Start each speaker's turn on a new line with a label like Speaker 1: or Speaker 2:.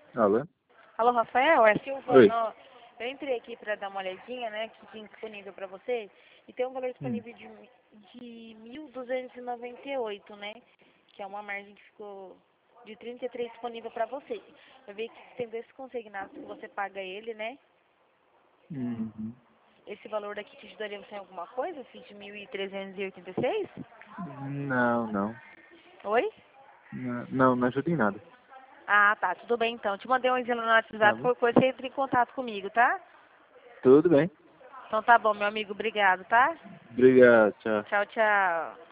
Speaker 1: Alô?
Speaker 2: Alô, Rafael, é
Speaker 1: Oi.
Speaker 2: Silvana. Eu entrei aqui para dar uma olhadinha, né, que tinha disponível para você, e tem um valor
Speaker 1: Hum.
Speaker 2: disponível de 1.298, né, que é uma margem que ficou de 33 disponível para você. Eu vi que tem dois consignados que você paga ele, né?
Speaker 1: Uhum.
Speaker 2: Esse valor daqui te ajudaria você em alguma coisa, assim, de 1.386?
Speaker 1: Não, não.
Speaker 2: Oi?
Speaker 1: Não, não ajuda em nada.
Speaker 2: Ah, tá, tudo bem então. Te mandei um exemplo no
Speaker 1: Tá
Speaker 2: WhatsApp,
Speaker 1: bom?
Speaker 2: qualquer coisa você entra em contato comigo, tá?
Speaker 1: Tudo bem.
Speaker 2: Então tá bom, meu amigo, obrigado, tá?
Speaker 1: Obrigado, tchau.
Speaker 2: Tchau, tchau.